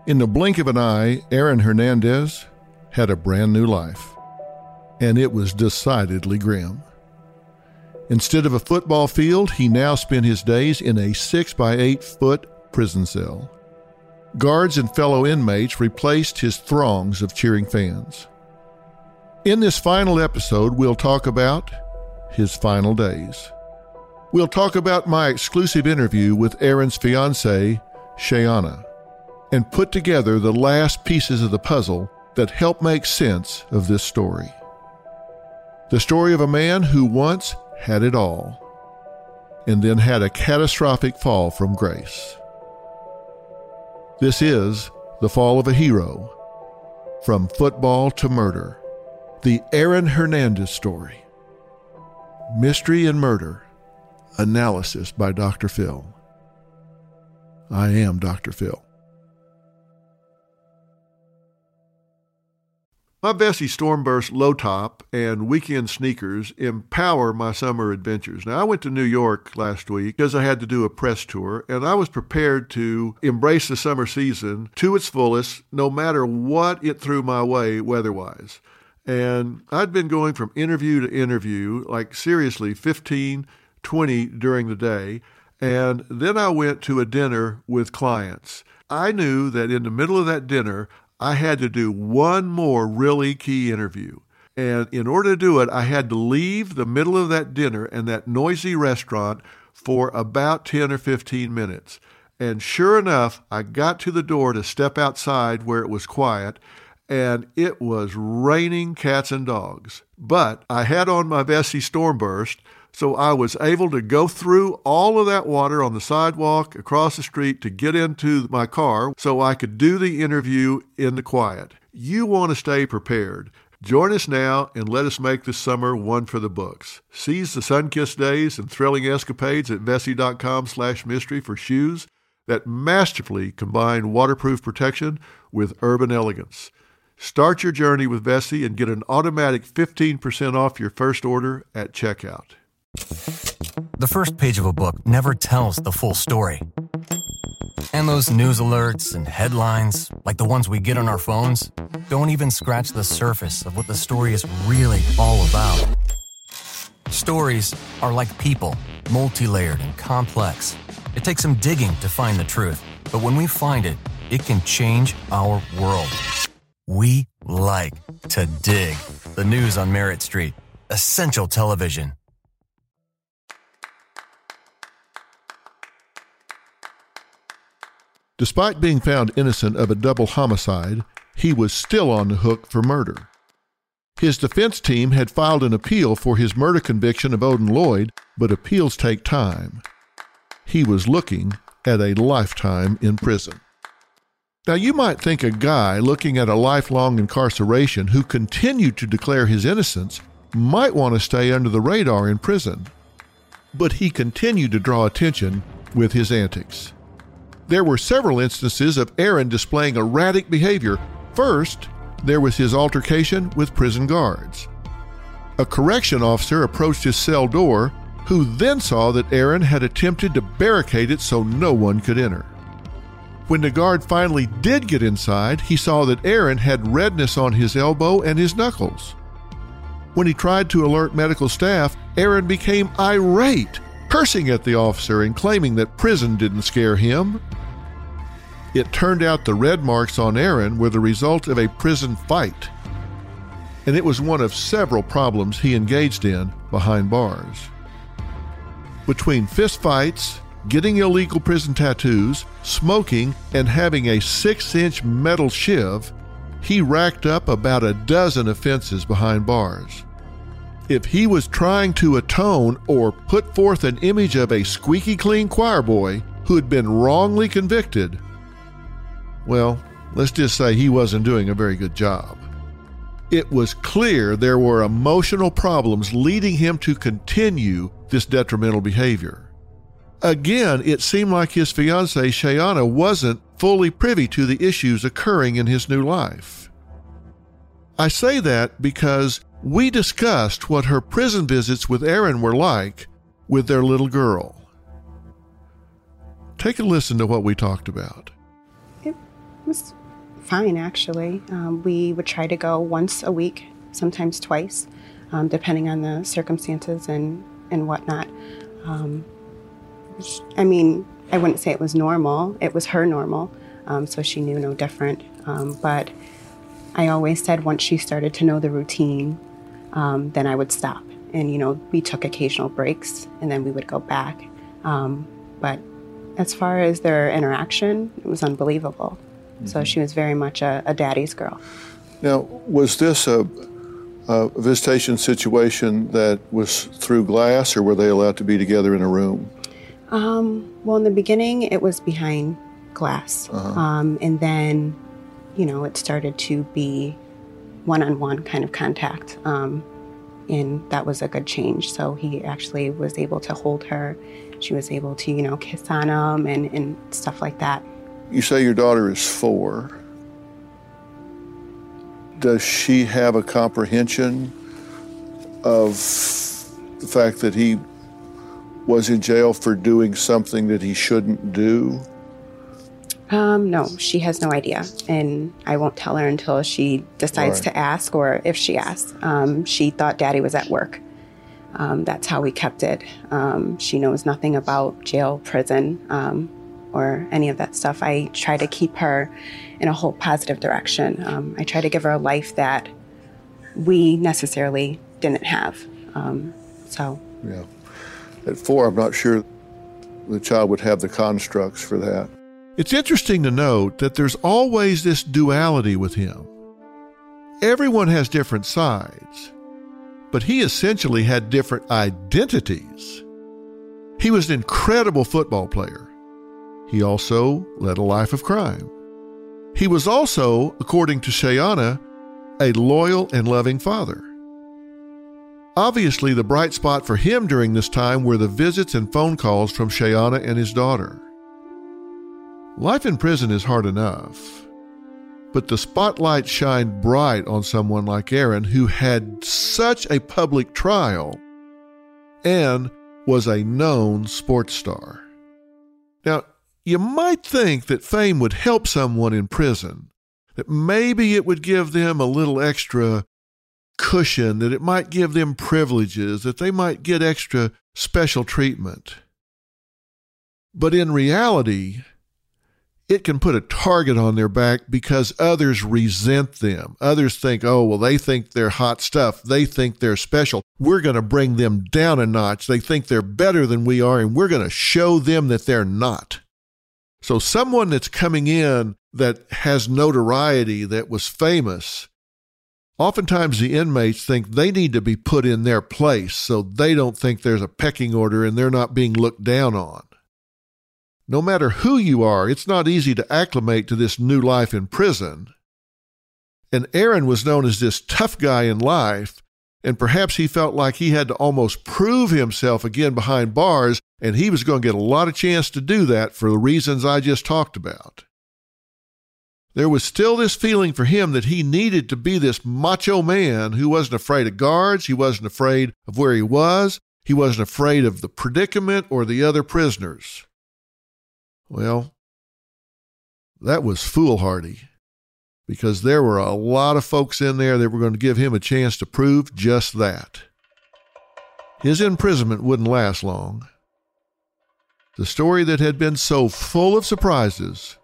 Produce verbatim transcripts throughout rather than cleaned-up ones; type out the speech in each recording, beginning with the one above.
In the blink of an eye, Aaron Hernandez had a brand new life, and it was decidedly grim. Instead of a football field, he now spent his days in a six by eight foot prison cell. Guards and fellow inmates replaced his throngs of cheering fans. In this final episode, we'll talk about his final days. We'll talk about my exclusive interview with Aaron's fiancée, Shayana, and put together the last pieces of the puzzle that help make sense of this story. The story of a man who once had it all, and then had a catastrophic fall from grace. This is The Fall of a Hero, From Football to Murder, the Aaron Hernandez story. Mystery and Murder, analysis by Doctor Phil. I am Doctor Phil. My Vessi Stormburst low top and weekend sneakers empower my summer adventures. Now, I went to New York last week because I had to do a press tour, and I was prepared to embrace the summer season to its fullest, no matter what it threw my way weather-wise. And I'd been going from interview to interview, like seriously, fifteen, twenty during the day, and then I went to a dinner with clients. I knew that in the middle of that dinner, I had to do one more really key interview. And in order to do it, I had to leave the middle of that dinner and that noisy restaurant for about ten or fifteen minutes. And sure enough, I got to the door to step outside where it was quiet, and it was raining cats and dogs. But I had on my Vessi Stormburst, so I was able to go through all of that water on the sidewalk across the street to get into my car so I could do the interview in the quiet. You want to stay prepared. Join us now and let us make this summer one for the books. Seize the sun-kissed days and thrilling escapades at Vessi.com slash mystery for shoes that masterfully combine waterproof protection with urban elegance. Start your journey with Vessi and get an automatic fifteen percent off your first order at checkout. The first page of a book never tells the full story. And those news alerts and headlines, like the ones we get on our phones, don't even scratch the surface of what the story is really all about. Stories are like people, multi-layered and complex. It takes some digging to find the truth, but when we find it, it can change our world. We like to dig. The news on Merritt Street. Essential television. Despite being found innocent of a double homicide, he was still on the hook for murder. His defense team had filed an appeal for his murder conviction of Odin Lloyd, but appeals take time. He was looking at a lifetime in prison. Now, you might think a guy looking at a lifelong incarceration who continued to declare his innocence might want to stay under the radar in prison. But he continued to draw attention with his antics. There were several instances of Aaron displaying erratic behavior. First, there was his altercation with prison guards. A correction officer approached his cell door, who then saw that Aaron had attempted to barricade it so no one could enter. When the guard finally did get inside, he saw that Aaron had redness on his elbow and his knuckles. When he tried to alert medical staff, Aaron became irate, cursing at the officer and claiming that prison didn't scare him. It turned out the red marks on Aaron were the result of a prison fight, and it was one of several problems he engaged in behind bars. Between fistfights, getting illegal prison tattoos, smoking, and having a six-inch metal shiv, he racked up about a dozen offenses behind bars. If he was trying to atone or put forth an image of a squeaky clean choir boy who had been wrongly convicted, well, let's just say he wasn't doing a very good job. It was clear there were emotional problems leading him to continue this detrimental behavior. Again, it seemed like his fiancée, Shayana, wasn't fully privy to the issues occurring in his new life. I say that because we discussed what her prison visits with Aaron were like with their little girl. Take a listen to what we talked about. It was fine, actually. Um, we would try to go once a week, sometimes twice, um, depending on the circumstances and, and whatnot. Um, I mean, I wouldn't say it was normal. It was her normal, um, so she knew no different. Um, but I always said once she started to know the routine, um, then I would stop. And, you know, we took occasional breaks, and then we would go back. Um, but as far as their interaction, it was unbelievable. Mm-hmm. So she was very much a, a daddy's girl. Now, was this a, a visitation situation that was through glass, or were they allowed to be together in a room? Um, well, in the beginning, it was behind glass. Uh-huh. Um, and then, you know, it started to be one-on-one kind of contact. Um, and that was a good change. So he actually was able to hold her. She was able to, you know, kiss on him and, and stuff like that. You say your daughter is four. Does she have a comprehension of the fact that he was in jail for doing something that he shouldn't do? Um, no, she has no idea. And I won't tell her until she decides right. to ask, or if she asks. Um, she thought Daddy was at work. Um, that's how we kept it. Um, she knows nothing about jail, prison, um, or any of that stuff. I try to keep her in a whole positive direction. Um, I try to give her a life that we necessarily didn't have. Um, so. Yeah. At four, I'm not sure the child would have the constructs for that. It's interesting to note that there's always this duality with him. Everyone has different sides, but he essentially had different identities. He was an incredible football player. He also led a life of crime. He was also, according to Shayana, a loyal and loving father. Obviously, the bright spot for him during this time were the visits and phone calls from Shayana and his daughter. Life in prison is hard enough, but the spotlight shined bright on someone like Aaron, who had such a public trial and was a known sports star. Now, you might think that fame would help someone in prison, that maybe it would give them a little extra cushion, that it might give them privileges, that they might get extra special treatment. But in reality, it can put a target on their back because others resent them. Others think, oh, well, they think they're hot stuff. They think they're special. We're going to bring them down a notch. They think they're better than we are, and we're going to show them that they're not. So someone that's coming in that has notoriety, that was famous, oftentimes the inmates think they need to be put in their place so they don't think there's a pecking order and they're not being looked down on. No matter who you are, it's not easy to acclimate to this new life in prison. And Aaron was known as this tough guy in life, and perhaps he felt like he had to almost prove himself again behind bars, and he was going to get a lot of chance to do that for the reasons I just talked about. There was still this feeling for him that he needed to be this macho man who wasn't afraid of guards, he wasn't afraid of where he was, he wasn't afraid of the predicament or the other prisoners. Well, that was foolhardy, because there were a lot of folks in there that were going to give him a chance to prove just that. His imprisonment wouldn't last long. The story that had been so full of surprises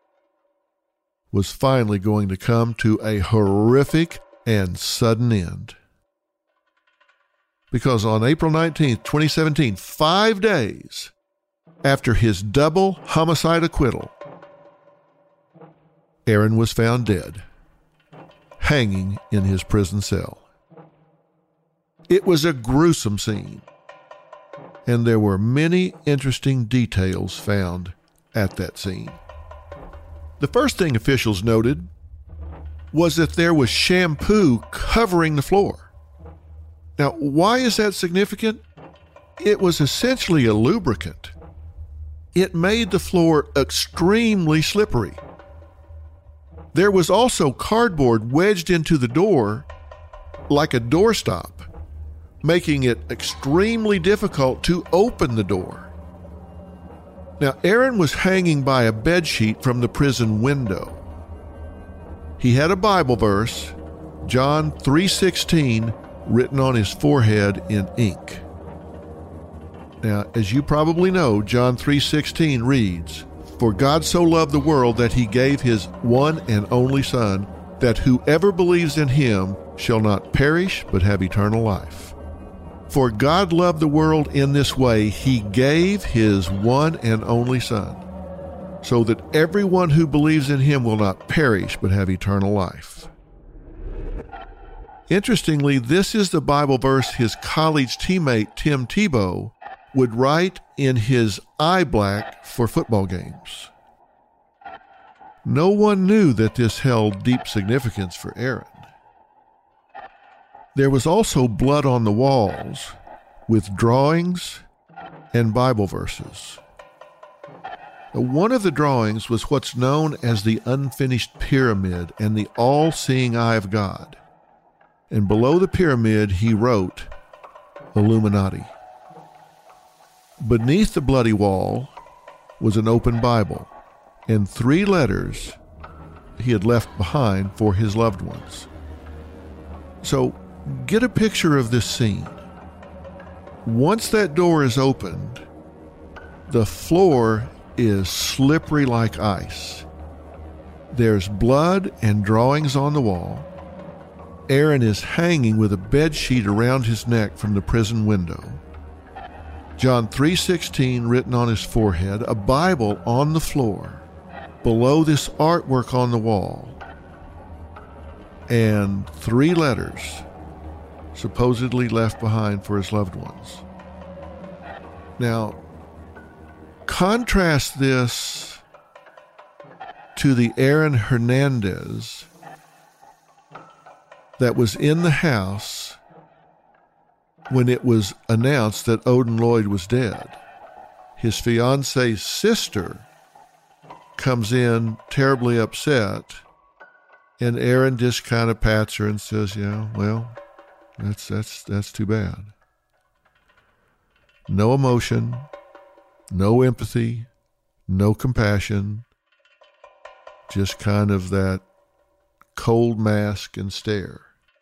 was finally going to come to a horrific and sudden end. Because on April nineteenth, twenty seventeen, five days after his double homicide acquittal, Aaron was found dead, hanging in his prison cell. It was a gruesome scene, and there were many interesting details found at that scene. The first thing officials noted was that there was shampoo covering the floor. Now, why is that significant? It was essentially a lubricant. It made the floor extremely slippery. There was also cardboard wedged into the door like a doorstop, making it extremely difficult to open the door. Now, Aaron was hanging by a bedsheet from the prison window. he had a Bible verse, John three sixteen, written on his forehead in ink. Now, as you probably know, John three sixteen reads, "For God so loved the world that he gave his one and only Son, that whoever believes in him shall not perish but have eternal life." For God loved the world in this way, he gave his one and only Son, so that everyone who believes in him will not perish but have eternal life. Interestingly, this is the Bible verse his college teammate Tim Tebow would write in his eye black for football games. No one knew that this held deep significance for Aaron. There was also blood on the walls with drawings and Bible verses. One of the drawings was what's known as the unfinished pyramid and the all-seeing eye of God. And below the pyramid, he wrote, Illuminati. Beneath the bloody wall was an open Bible and three letters he had left behind for his loved ones. So get a picture of this scene. Once that door is opened, the floor is slippery like ice. There's blood and drawings on the wall. Aaron is hanging with a bed sheet around his neck from the prison window. John three sixteen written on his forehead, a Bible on the floor, below this artwork on the wall, and three letters supposedly left behind for his loved ones. Now, contrast this to the Aaron Hernandez that was in the house when it was announced that Odin Lloyd was dead. His fiance's sister comes in terribly upset, and Aaron just kind of pats her and says, yeah, well, that's that's that's too bad. No emotion, no empathy, no compassion, just kind of that cold mask and stare.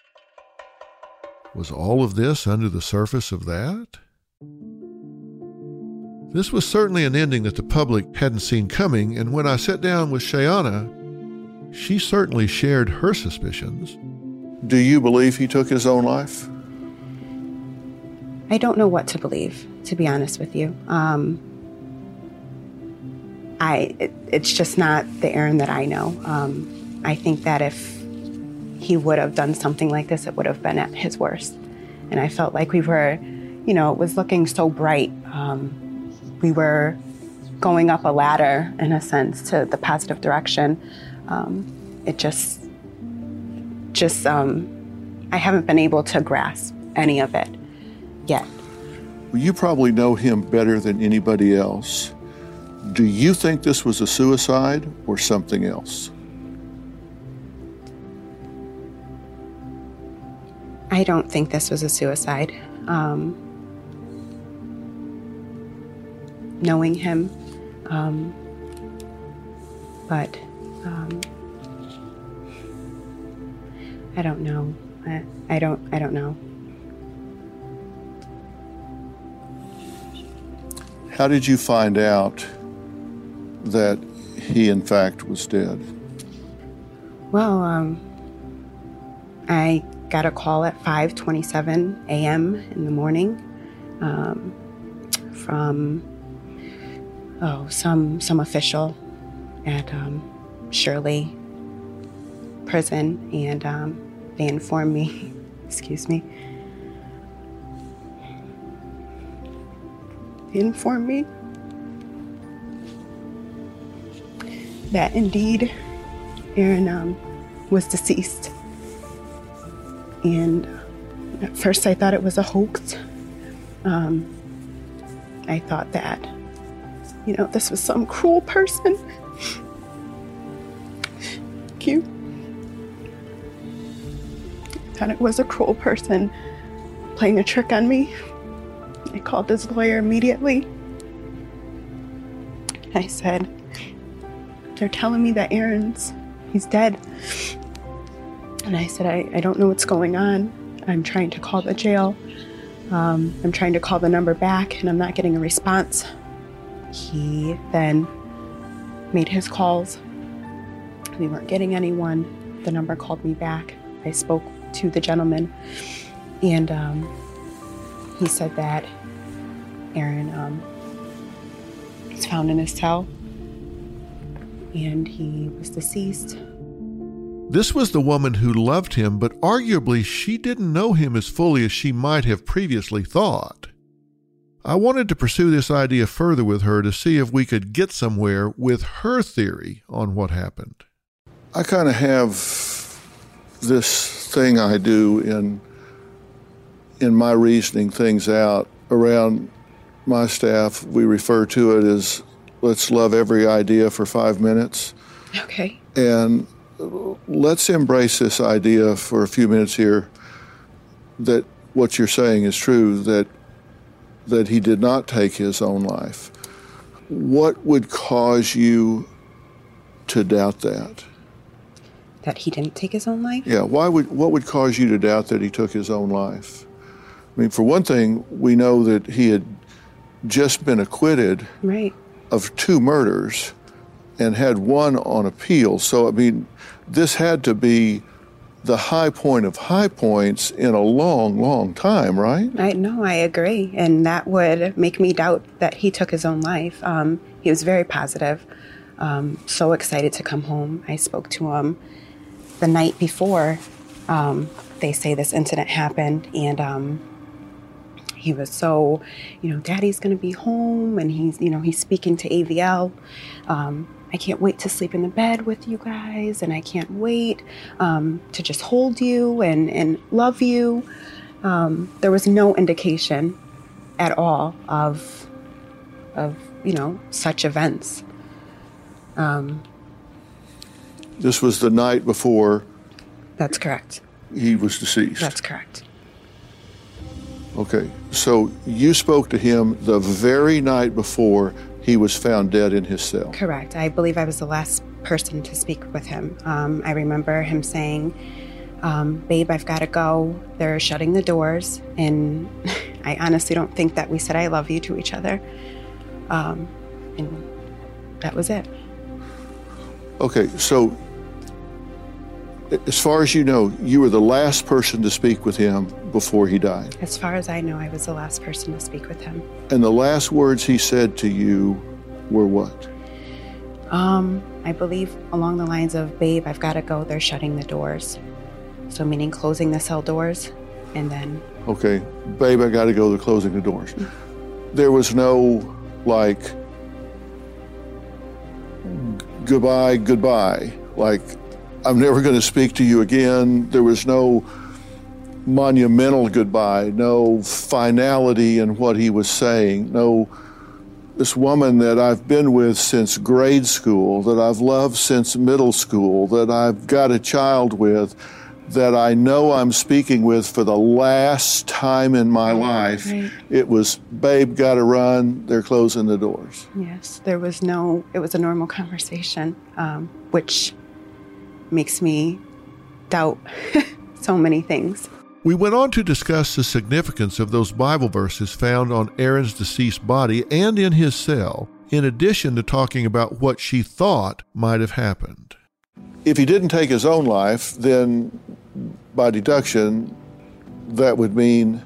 Was all of this under the surface of that? This was certainly an ending that the public hadn't seen coming, and when I sat down with Shayana, she certainly shared her suspicions. Do you believe he took his own life? I don't know what to believe, to be honest with you. Um, I it, it's just not the Aaron that I know. Um, I think that if he would have done something like this, it would have been at his worst. And I felt like we were, you know, it was looking so bright. Um, we were going up a ladder, in a sense, to the positive direction. Um, it just, just, um, I haven't been able to grasp any of it yet. Well, you probably know him better than anybody else. Do you think this was a suicide or something else? I don't think this was a suicide. Um, knowing him, um, but um, I don't know. I, I don't. I don't know. How did you find out that he, in fact, was dead? Well, um, I got a call at five twenty-seven a.m. in the morning um, from oh some some official at um, Shirley Prison, and um, they informed me. Excuse me. They informed me that indeed Aaron um, was deceased. And at first I thought it was a hoax. Um, I thought that, you know, this was some cruel person. Thank you. I thought it was a cruel person playing a trick on me. I called his lawyer immediately. I said, they're telling me that Aaron's, he's dead. And I said, I, I don't know what's going on. I'm trying to call the jail. Um, I'm trying to call the number back, and I'm not getting a response. He then made his calls. We weren't getting anyone. The number called me back. I spoke to the gentleman, and um, he said that Aaron um, was found in his cell, and he was deceased. This was the woman who loved him, but arguably she didn't know him as fully as she might have previously thought. I wanted to pursue this idea further with her to see if we could get somewhere with her theory on what happened. I kind of have this thing I do in in my reasoning things out around my staff. We refer to it as let's love every idea for five minutes. Okay. And let's embrace this idea for a few minutes here that what you're saying is true, that that he did not take his own life. What would cause you to doubt that? That he didn't take his own life? Yeah, why would what would cause you to doubt that he took his own life? I mean, for one thing, we know that he had just been acquitted right. of two murders and had one on appeal. So, I mean, this had to be the high point of high points in a long, long time, right? I know, I agree. And that would make me doubt that he took his own life. Um, he was very positive, um, so excited to come home. I spoke to him the night before um, they say this incident happened, and um, he was so, you know, Daddy's going to be home, and he's, you know, he's speaking to A V L. Um, I can't wait to sleep in the bed with you guys, and I can't wait um, to just hold you and, and love you. Um, there was no indication at all of, of you know, such events. Um, this was the night before. That's correct. He was deceased. That's correct. Okay, so you spoke to him the very night before he was found dead in his cell. Correct. I believe I was the last person to speak with him. Um, I remember him saying, um, babe, I've got to go. They're shutting the doors. And I honestly don't think that we said I love you to each other. Um, and that was it. Okay, so as far as you know, you were the last person to speak with him before he died. As far as I know, I was the last person to speak with him. And the last words he said to you were what? Um, I believe along the lines of, babe, I've got to go. They're shutting the doors. So meaning closing the cell doors, and then... Okay, babe, I got to go. They're closing the doors. Mm-hmm. There was no, like, goodbye, goodbye. Like, I'm never going to speak to you again. There was no monumental goodbye, no finality in what he was saying, no, this woman that I've been with since grade school, that I've loved since middle school, that I've got a child with, that I know I'm speaking with for the last time in my life. Right. It was, babe, gotta run, they're closing the doors. Yes, there was no, it was a normal conversation, um, which makes me doubt so many things. We went on to discuss the significance of those Bible verses found on Aaron's deceased body and in his cell, in addition to talking about what she thought might have happened. If he didn't take his own life, then by deduction, that would mean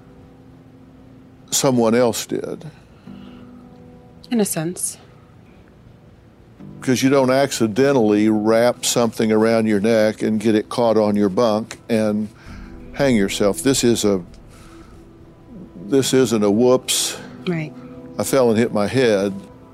someone else did. In a sense. Because you don't accidentally wrap something around your neck and get it caught on your bunk and hang yourself. This is a, this isn't a whoops. Right. I fell and hit my head.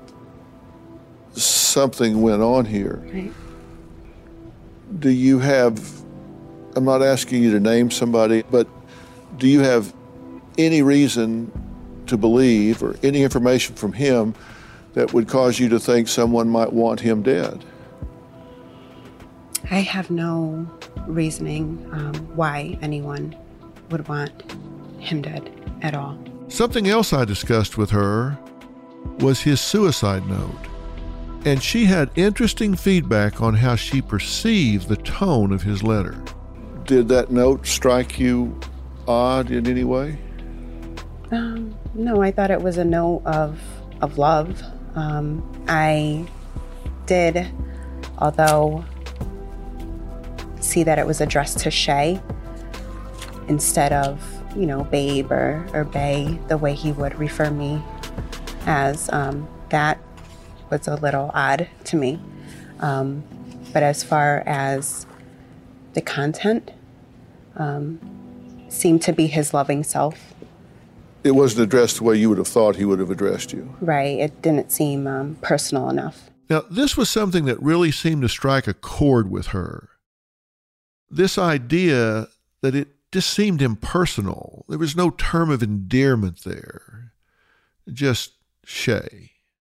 Something went on here. Right. Do you have, I'm not asking you to name somebody, but do you have any reason to believe or any information from him that would cause you to think someone might want him dead? I have no reasoning um, why anyone would want him dead at all. Something else I discussed with her was his suicide note, and she had interesting feedback on how she perceived the tone of his letter. Did that note strike you odd in any way? Um, no, I thought it was a note of of love. Um, I did, although, see that it was addressed to Shay instead of, you know, babe or, or bae, the way he would refer me as. Um, that was a little odd to me. Um, but as far as the content, um, seemed to be his loving self. It wasn't addressed the way you would have thought he would have addressed you. Right. It didn't seem um, personal enough. Now, this was something that really seemed to strike a chord with her. This idea that it just seemed impersonal. There was no term of endearment there. Just Shay.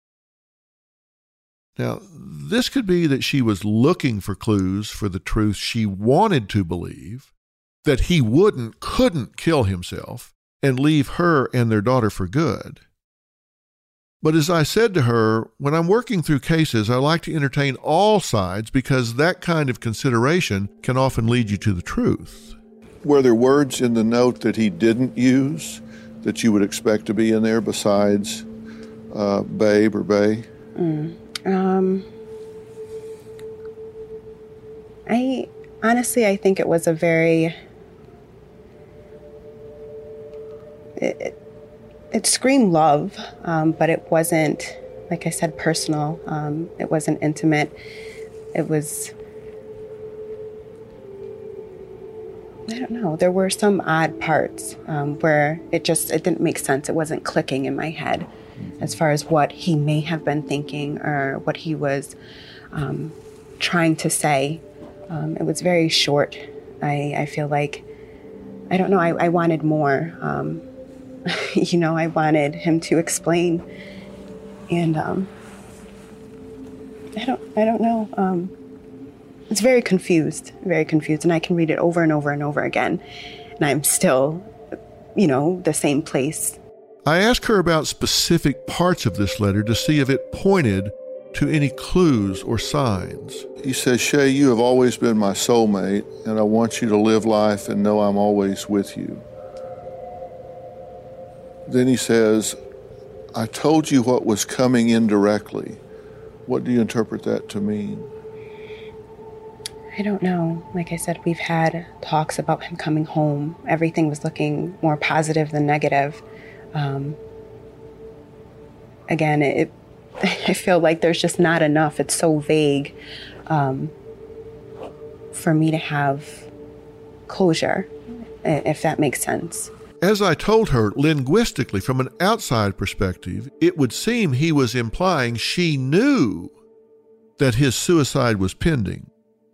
Now, this could be that she was looking for clues for the truth she wanted to believe, that he wouldn't, couldn't kill himself and leave her and their daughter for good. But as I said to her, when I'm working through cases, I like to entertain all sides because that kind of consideration can often lead you to the truth. Were there words in the note that he didn't use that you would expect to be in there besides uh, babe or bae? Mm. Um, I honestly, I think it was a very, it, it, it screamed love, um, but it wasn't, like I said, personal. Um, it wasn't intimate. It was, I don't know. There were some odd parts um, where it just, it didn't make sense. It wasn't clicking in my head as far as what he may have been thinking or what he was um, trying to say. Um, it was very short. I, I feel like, I don't know, I, I wanted more. Um, you know, I wanted him to explain. And um, I don't, I don't know. Um, it's very confused, very confused. And I can read it over and over and over again. And I'm still, you know, the same place. I asked her about specific parts of this letter to see if it pointed to any clues or signs. He says, Shay, you have always been my soulmate, and I want you to live life and know I'm always with you. Then he says, I told you what was coming indirectly. What do you interpret that to mean? I don't know. Like I said, we've had talks about him coming home. Everything was looking more positive than negative. Um, again, it, I feel like there's just not enough. It's so vague um, for me to have closure, if that makes sense. As I told her, linguistically, from an outside perspective, it would seem he was implying she knew that his suicide was pending.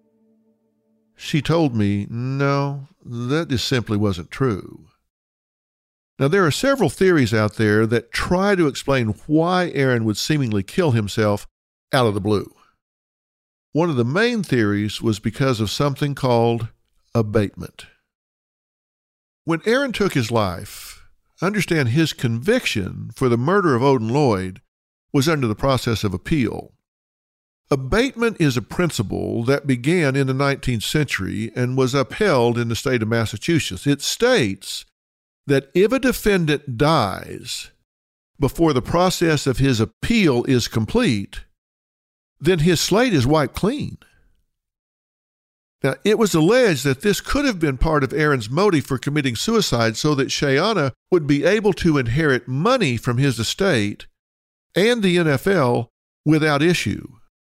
She told me, no, that just simply wasn't true. Now, there are several theories out there that try to explain why Aaron would seemingly kill himself out of the blue. One of the main theories was because of something called abatement. When Aaron took his life, understand his conviction for the murder of Odin Lloyd was under the process of appeal. Abatement is a principle that began in the nineteenth century and was upheld in the state of Massachusetts. It states that if a defendant dies before the process of his appeal is complete, then his slate is wiped clean. Now, it was alleged that this could have been part of Aaron's motive for committing suicide so that Shayana would be able to inherit money from his estate and the N F L without issue.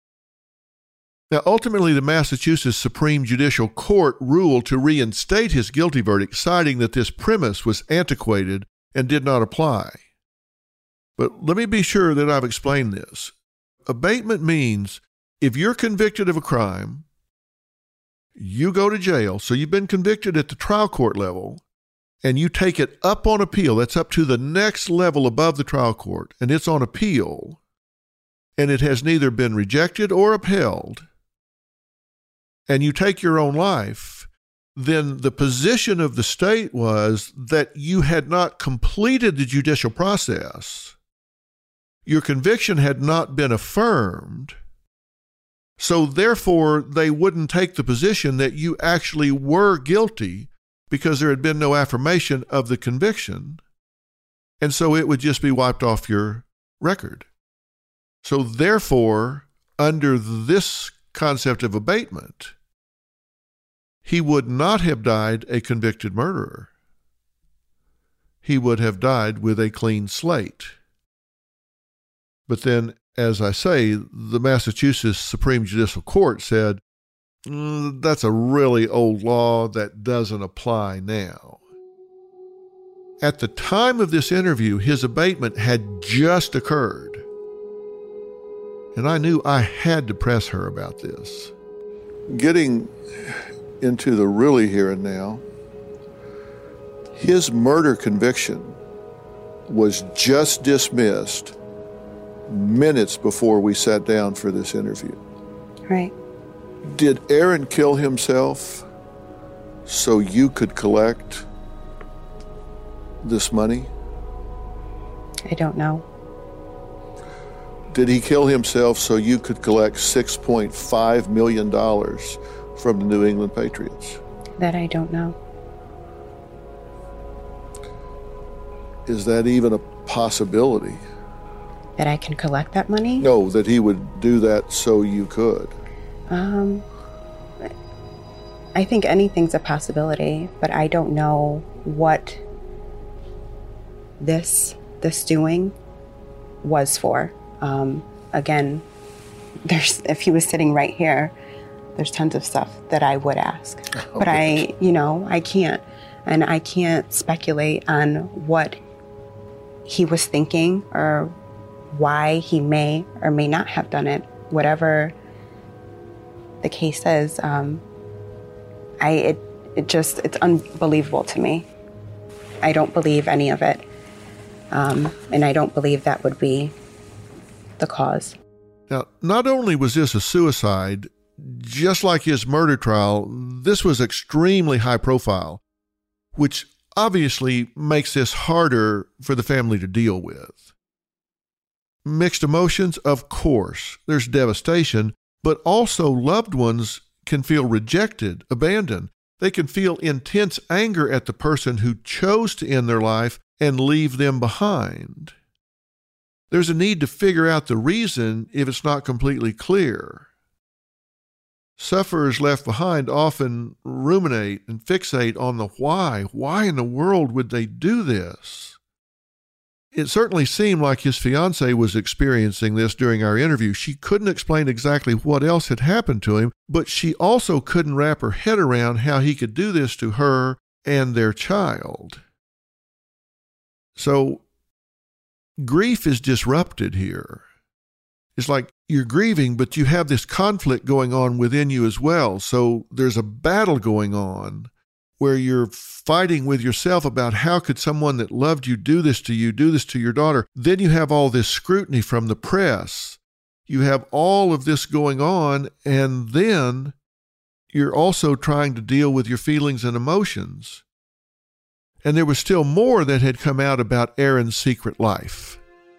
Now, ultimately, the Massachusetts Supreme Judicial Court ruled to reinstate his guilty verdict, citing that this premise was antiquated and did not apply. But let me be sure that I've explained this. Abatement means if you're convicted of a crime, you go to jail, so you've been convicted at the trial court level, and you take it up on appeal. That's up to the next level above the trial court, and it's on appeal, and it has neither been rejected or upheld, and you take your own life, then the position of the state was that you had not completed the judicial process. Your conviction had not been affirmed, So therefore, they wouldn't take the position that you actually were guilty because there had been no affirmation of the conviction. And so it would just be wiped off your record. So therefore, under this concept of abatement, he would not have died a convicted murderer. He would have died with a clean slate. But then, as I say, the Massachusetts Supreme Judicial Court said, mm, that's a really old law that doesn't apply now. At the time of this interview, his abatement had just occurred. And I knew I had to press her about this. Getting into the really here and now, his murder conviction was just dismissed minutes before we sat down for this interview. Right. Did Aaron kill himself so you could collect this money? I don't know. Did he kill himself so you could collect six point five million dollars from the New England Patriots? That I don't know. Is that even a possibility? That I can collect that money? No, that he would do that so you could. Um, I think anything's a possibility, but I don't know what this this doing was for. Um, again, there's if he was sitting right here, there's tons of stuff that I would ask. Okay. But I, you know, I can't. And I can't speculate on what he was thinking or why he may or may not have done it. Whatever the case is, um, I it it just it's unbelievable to me. I don't believe any of it, um, and I don't believe that would be the cause. Now, not only was this a suicide, just like his murder trial, this was extremely high profile, which obviously makes this harder for the family to deal with. Mixed emotions, of course. There's devastation, but also loved ones can feel rejected, abandoned. They can feel intense anger at the person who chose to end their life and leave them behind. There's a need to figure out the reason if it's not completely clear. Sufferers left behind often ruminate and fixate on the why. Why in the world would they do this? It certainly seemed like his fiancée was experiencing this during our interview. She couldn't explain exactly what else had happened to him, but she also couldn't wrap her head around how he could do this to her and their child. So, grief is disrupted here. It's like you're grieving, but you have this conflict going on within you as well. So there's a battle going on where you're fighting with yourself about how could someone that loved you do this to you, do this to your daughter. Then you have all this scrutiny from the press. You have all of this going on, and then you're also trying to deal with your feelings and emotions. And there was still more that had come out about Aaron's secret life.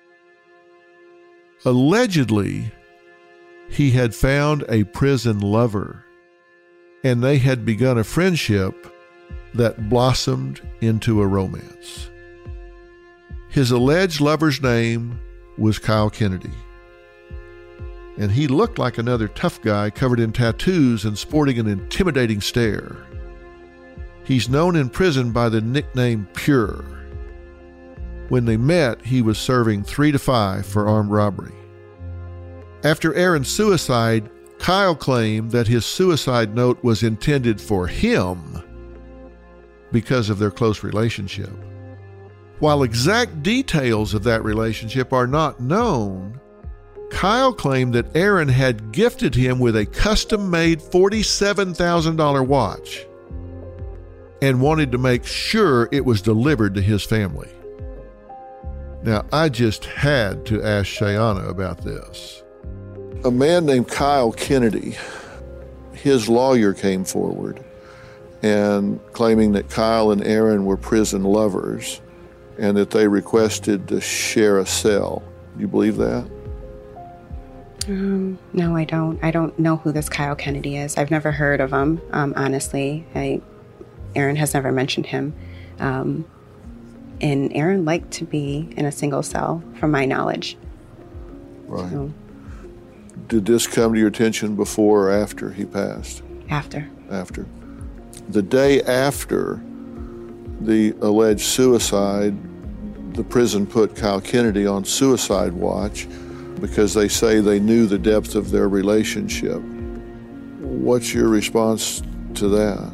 Allegedly, he had found a prison lover, and they had begun a friendship that blossomed into a romance. His alleged lover's name was Kyle Kennedy, and he looked like another tough guy covered in tattoos and sporting an intimidating stare. He's known in prison by the nickname Pure. When they met, he was serving three to five for armed robbery. After Aaron's suicide, Kyle claimed that his suicide note was intended for him because of their close relationship. While exact details of that relationship are not known, Kyle claimed that Aaron had gifted him with a custom-made forty-seven thousand dollars watch and wanted to make sure it was delivered to his family. Now, I just had to ask Shayana about this. A man named Kyle Kennedy, his lawyer came forward and claiming that Kyle and Aaron were prison lovers and that they requested to share a cell. Do you believe that? Um, no, I don't. I don't know who this Kyle Kennedy is. I've never heard of him, um, honestly. I, Aaron has never mentioned him. Um, and Aaron liked to be in a single cell, from my knowledge. Right. So, did this come to your attention before or after he passed? after. After. The day after the alleged suicide, the prison put Kyle Kennedy on suicide watch because they say they knew the depth of their relationship. What's your response to that?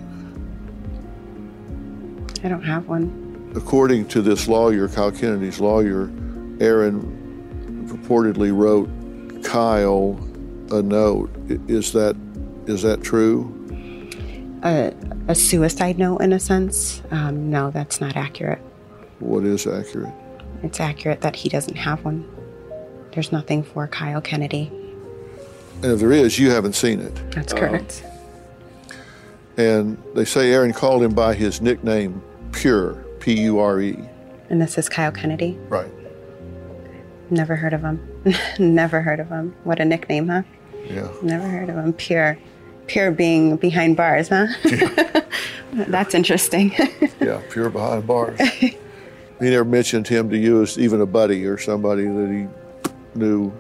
I don't have one. According to this lawyer, Kyle Kennedy's lawyer, Aaron purportedly wrote Kyle a note. Is that is that true? A, a suicide note, in a sense? Um, no, that's not accurate. What is accurate? It's accurate that he doesn't have one. There's nothing for Kyle Kennedy. And if there is, you haven't seen it. That's correct. Um, and they say Aaron called him by his nickname, Pure, P U R E. And this is Kyle Kennedy? Right. Never heard of him. Never heard of him. What a nickname, huh? Yeah. Never heard of him. Pure. Pure being behind bars, huh? Yeah. That's interesting. Yeah, Pure behind bars. He never mentioned him to you as even a buddy or somebody that he knew.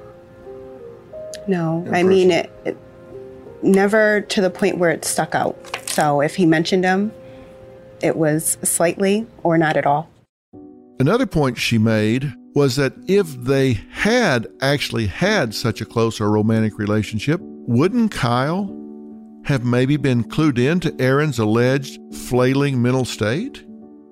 No, I mean, it, it never to the point where it stuck out. So if he mentioned him, it was slightly or not at all. Another point she made was that if they had actually had such a close or romantic relationship, wouldn't Kyle have maybe been clued in to Aaron's alleged flailing mental state?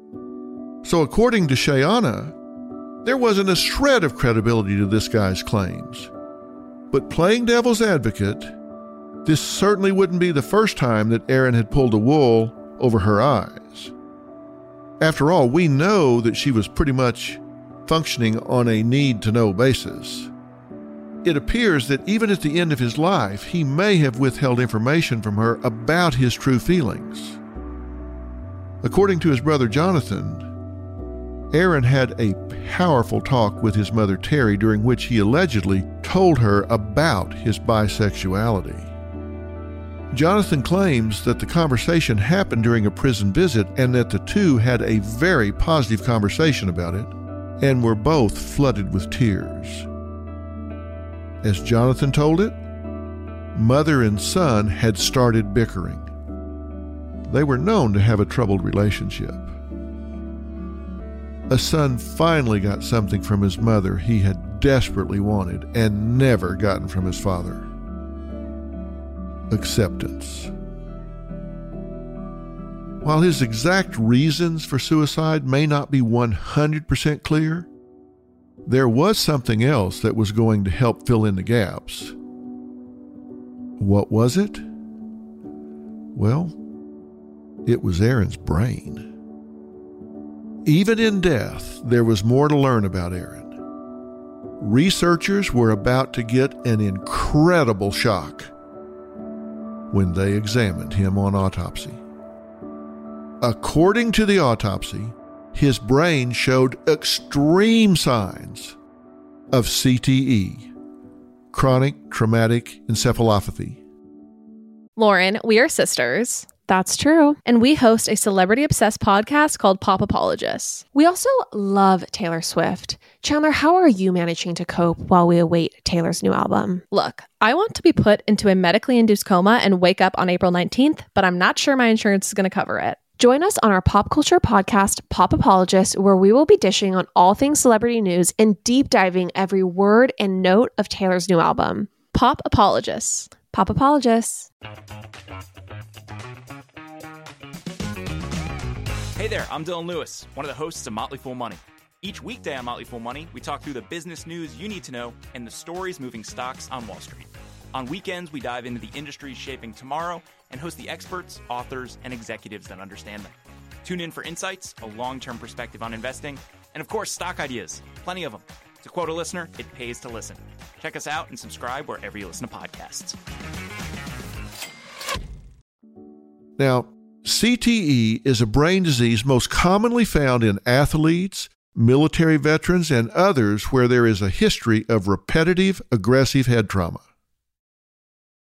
So according to Shayana, there wasn't a shred of credibility to this guy's claims. But playing devil's advocate, this certainly wouldn't be the first time that Aaron had pulled the wool over her eyes. After all, we know that she was pretty much functioning on a need-to-know basis. It appears that even at the end of his life, he may have withheld information from her about his true feelings. According to his brother Jonathan, Aaron had a powerful talk with his mother Terry during which he allegedly told her about his bisexuality. Jonathan claims that the conversation happened during a prison visit and that the two had a very positive conversation about it and were both flooded with tears. As Jonathan told it, mother and son had started bickering. They were known to have a troubled relationship. A son finally got something from his mother he had desperately wanted and never gotten from his father: acceptance. While his exact reasons for suicide may not be one hundred percent clear, there was something else that was going to help fill in the gaps. What was it? Well, it was Aaron's brain. Even in death, there was more to learn about Aaron. Researchers were about to get an incredible shock when they examined him on autopsy. According to the autopsy, his brain showed extreme signs of C T E, chronic traumatic encephalopathy. Lauren, we are sisters. That's true. And we host a celebrity-obsessed podcast called Pop Apologists. We also love Taylor Swift. Chandler, how are you managing to cope while we await Taylor's new album? Look, I want to be put into a medically induced coma and wake up on April nineteenth, but I'm not sure my insurance is going to cover it. Join us on our pop culture podcast, Pop Apologists, where we will be dishing on all things celebrity news and deep diving every word and note of Taylor's new album. Pop Apologists. Pop Apologists. Hey there, I'm Dylan Lewis, one of the hosts of Motley Fool Money. Each weekday on Motley Fool Money, we talk through the business news you need to know and the stories moving stocks on Wall Street. On weekends, we dive into the industries shaping tomorrow and host the experts, authors, and executives that understand them. Tune in for insights, a long-term perspective on investing, and of course, stock ideas. Plenty of them. To quote a listener, it pays to listen. Check us out and subscribe wherever you listen to podcasts. Now, C T E is a brain disease most commonly found in athletes, military veterans, and others where there is a history of repetitive aggressive head trauma.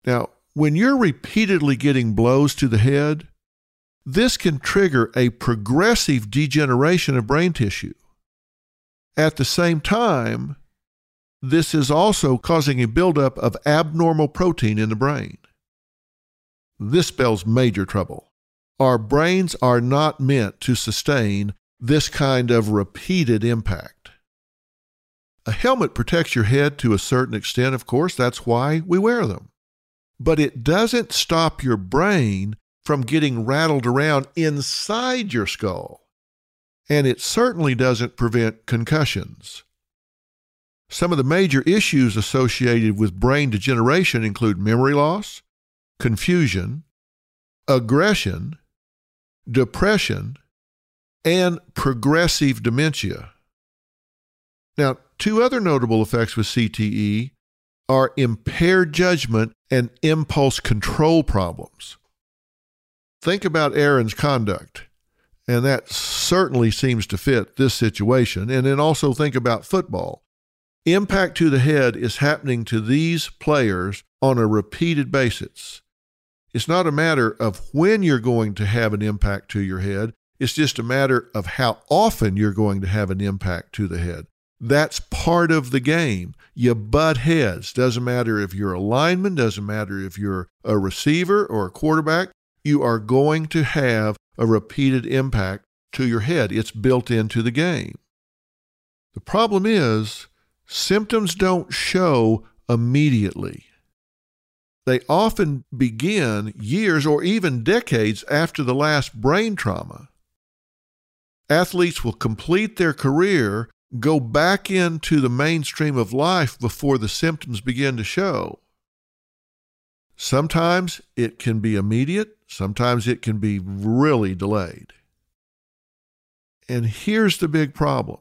Now, when you're repeatedly getting blows to the head, this can trigger a progressive degeneration of brain tissue. At the same time, this is also causing a buildup of abnormal protein in the brain. This spells major trouble. Our brains are not meant to sustain this kind of repeated impact. A helmet protects your head to a certain extent, of course, that's why we wear them. But it doesn't stop your brain from getting rattled around inside your skull. And it certainly doesn't prevent concussions. Some of the major issues associated with brain degeneration include memory loss, confusion, aggression, depression, and progressive dementia. Now, two other notable effects with C T E are impaired judgment and impulse control problems. Think about Aaron's conduct, and that certainly seems to fit this situation. And then also think about football. Impact to the head is happening to these players on a repeated basis. It's not a matter of when you're going to have an impact to your head. It's just a matter of how often you're going to have an impact to the head. That's part of the game. You butt heads. Doesn't matter if you're a lineman, doesn't matter if you're a receiver or a quarterback. You are going to have a repeated impact to your head. It's built into the game. The problem is, symptoms don't show immediately. They often begin years or even decades after the last brain trauma. Athletes will complete their career, go back into the mainstream of life before the symptoms begin to show. Sometimes it can be immediate, sometimes it can be really delayed. And here's the big problem.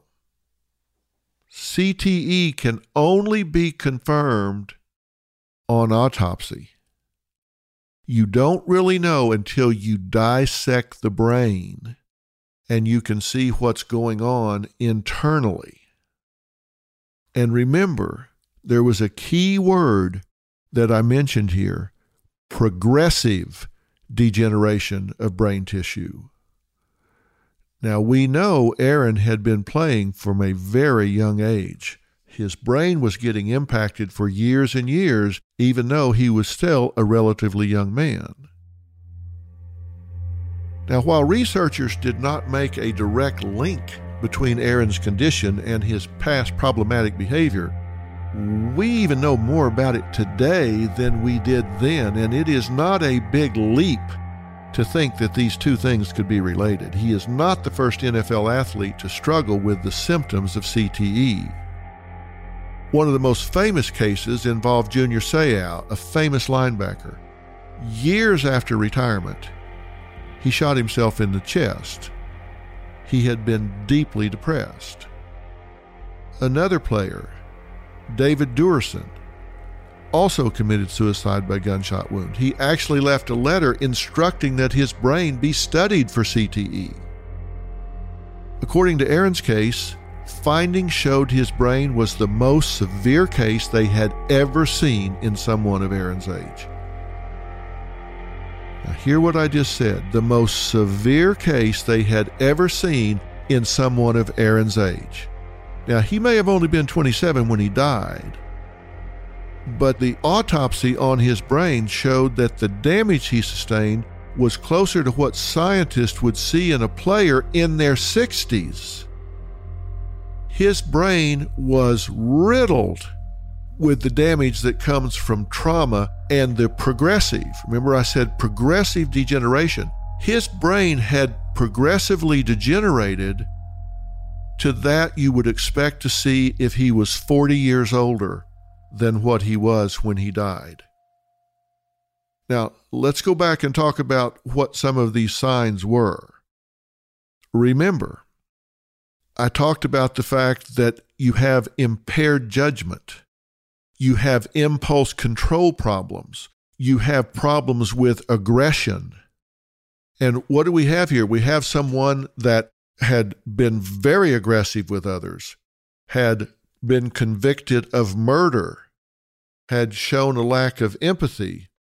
C T E can only be confirmed on autopsy. You don't really know until you dissect the brain and you can see what's going on internally. And remember, there was a key word that I mentioned here, progressive degeneration of brain tissue. Now, we know Aaron had been playing from a very young age. His brain was getting impacted for years and years, even though he was still a relatively young man. Now, while researchers did not make a direct link between Aaron's condition and his past problematic behavior, we even know more about it today than we did then, and it is not a big leap to think that these two things could be related. He is not the first N F L athlete to struggle with the symptoms of C T E. One of the most famous cases involved Junior Seau, a famous linebacker. Years after retirement, he shot himself in the chest. He had been deeply depressed. Another player, David Duerson, also committed suicide by gunshot wound. He actually left a letter instructing that his brain be studied for C T E. According to Aaron's case, findings showed his brain was the most severe case they had ever seen in someone of Aaron's age. Now, hear what I just said. The most severe case they had ever seen in someone of Aaron's age. Now, he may have only been twenty-seven when he died, but the autopsy on his brain showed that the damage he sustained was closer to what scientists would see in a player in their sixties. His brain was riddled with the damage that comes from trauma and the progressive. Remember, I said progressive degeneration. His brain had progressively degenerated to that you would expect to see if he was forty years older than what he was when he died. Now, let's go back and talk about what some of these signs were. Remember, I talked about the fact that you have impaired judgment. You have impulse control problems. You have problems with aggression. And what do we have here? We have someone that had been very aggressive with others, had been convicted of murder, had shown a lack of empathy,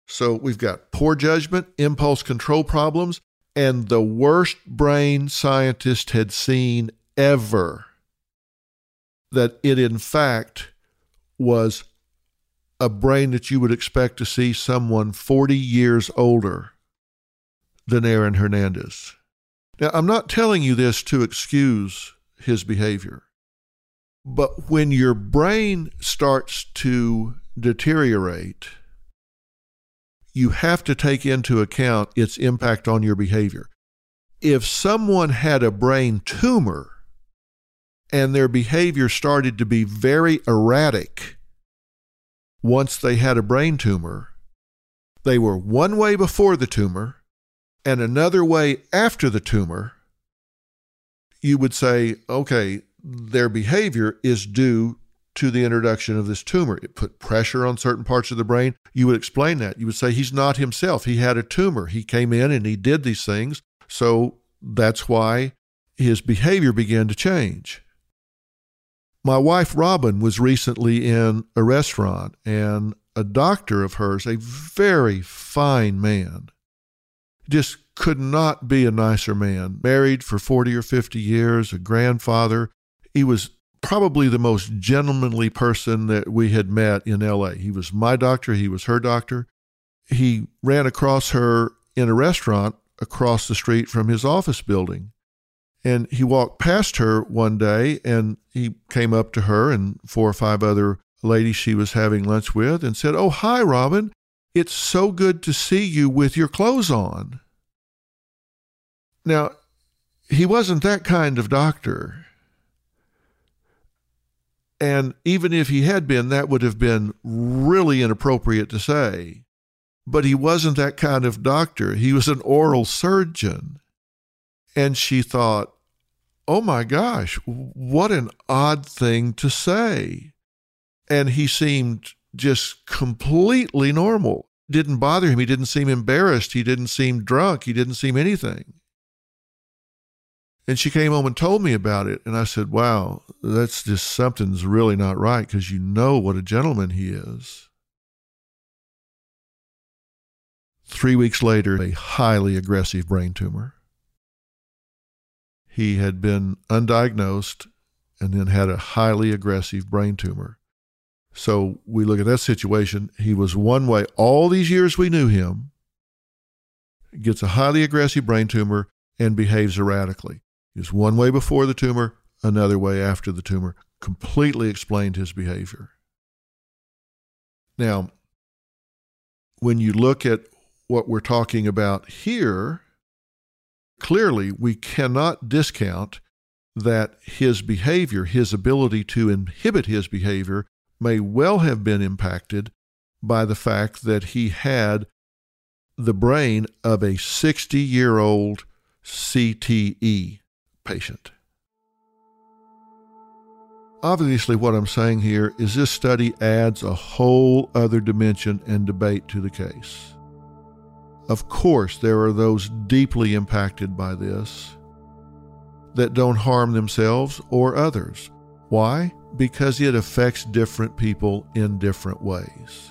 So we've got poor judgment, impulse control problems, and the worst brain scientists had seen ever. That it, in fact, was a brain that you would expect to see someone forty years older than Aaron Hernandez. Now, I'm not telling you this to excuse his behavior, but when your brain starts to deteriorate, you have to take into account its impact on your behavior. If someone had a brain tumor and their behavior started to be very erratic once they had a brain tumor, they were one way before the tumor and another way after the tumor, you would say, okay, their behavior is due to the introduction of this tumor. It put pressure on certain parts of the brain. You would explain that. You would say he's not himself. He had a tumor. He came in and he did these things. So that's why his behavior began to change. My wife, Robin, was recently in a restaurant, and a doctor of hers, a very fine man, just could not be a nicer man. Married for forty or fifty years, a grandfather. He was probably the most gentlemanly person that we had met in L A. He was my doctor. He was her doctor. He ran across her in a restaurant across the street from his office building. And he walked past her one day, and he came up to her and four or five other ladies she was having lunch with and said, "Oh, hi, Robin. It's so good to see you with your clothes on." Now, he wasn't that kind of doctor. And even if he had been, that would have been really inappropriate to say. But he wasn't that kind of doctor. He was an oral surgeon. And she thought, oh my gosh, what an odd thing to say. And he seemed just completely normal. Didn't bother him. He didn't seem embarrassed. He didn't seem drunk. He didn't seem anything. And she came home and told me about it. And I said, wow, that's just something's really not right, because you know what a gentleman he is. Three weeks later, a highly aggressive brain tumor. He had been undiagnosed and then had a highly aggressive brain tumor. So we look at that situation. He was one way all these years we knew him, gets a highly aggressive brain tumor, and behaves erratically. He was one way before the tumor, another way after the tumor. Completely explained his behavior. Now, when you look at what we're talking about here, clearly we cannot discount that his behavior, his ability to inhibit his behavior, may well have been impacted by the fact that he had the brain of a sixty-year-old C T E patient. Obviously, what I'm saying here is this study adds a whole other dimension and debate to the case. Of course, there are those deeply impacted by this that don't harm themselves or others. Why? Because it affects different people in different ways.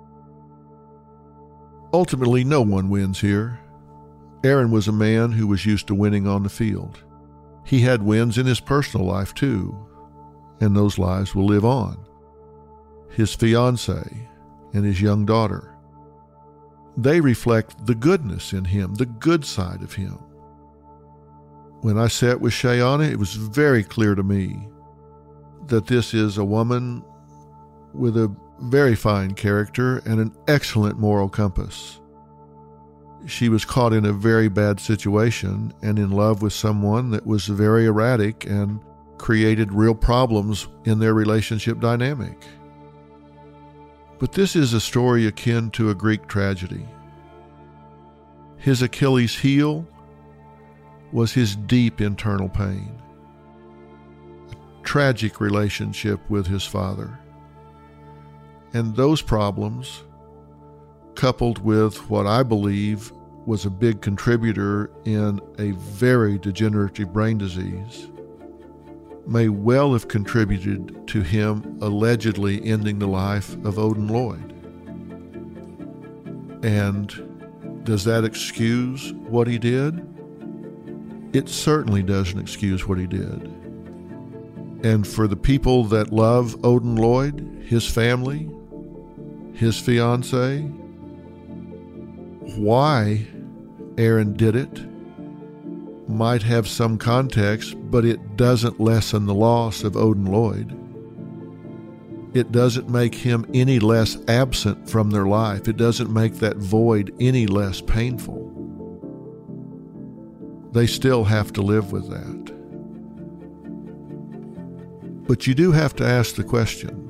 Ultimately, no one wins here. Aaron was a man who was used to winning on the field. He had wins in his personal life too, and those lives will live on. His fiancée and his young daughter, they reflect the goodness in him, the good side of him. When I sat with Shayana, it was very clear to me that this is a woman with a very fine character and an excellent moral compass. She was caught in a very bad situation and in love with someone that was very erratic and created real problems in their relationship dynamic. But this is a story akin to a Greek tragedy. His Achilles' heel was his deep internal pain, a tragic relationship with his father. And those problems, coupled with what I believe was a big contributor in a very degenerative brain disease, may well have contributed to him allegedly ending the life of Odin Lloyd. And does that excuse what he did? It certainly doesn't excuse what he did. And for the people that love Odin Lloyd, his family, his fiancée, why Aaron did it might have some context, but it doesn't lessen the loss of Odin Lloyd. It doesn't make him any less absent from their life. It doesn't make that void any less painful. They still have to live with that. But you do have to ask the question,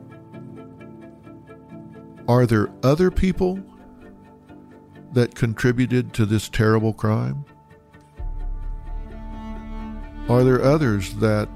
are there other people that contributed to this terrible crime? Are there others that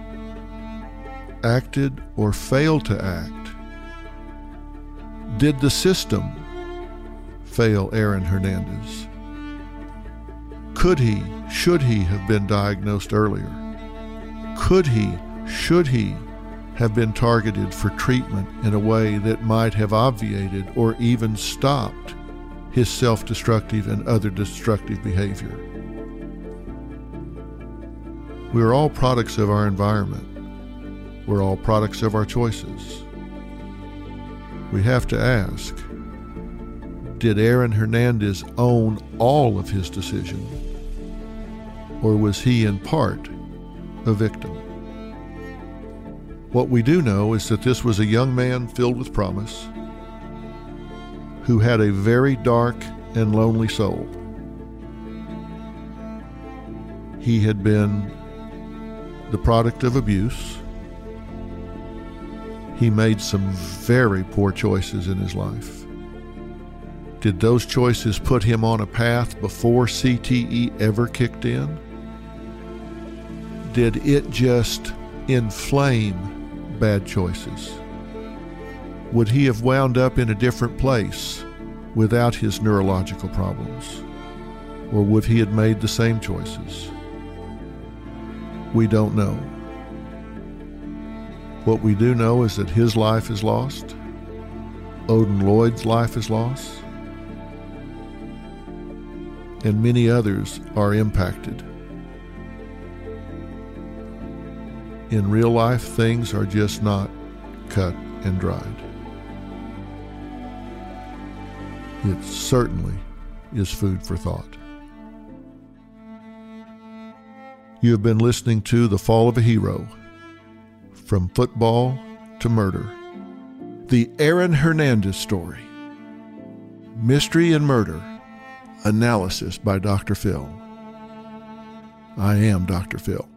acted or failed to act? Did the system fail Aaron Hernandez? Could he, should he have been diagnosed earlier? Could he, should he have been targeted for treatment in a way that might have obviated or even stopped his self-destructive and other destructive behavior? We are all products of our environment. We're all products of our choices. We have to ask, did Aaron Hernandez own all of his decision? Or was he in part a victim? What we do know is that this was a young man filled with promise who had a very dark and lonely soul. He had been the product of abuse. He made some very poor choices in his life. Did those choices put him on a path before C T E ever kicked in? Did it just inflame bad choices? Would he have wound up in a different place without his neurological problems? Or would he have made the same choices? We don't know. What we do know is that his life is lost. Odin Lloyd's life is lost. And many others are impacted. In real life, things are just not cut and dried. It certainly is food for thought. You have been listening to The Fall of a Hero, From Football to Murder, the Aaron Hernandez story, mystery and murder, analysis by Doctor Phil. I am Doctor Phil.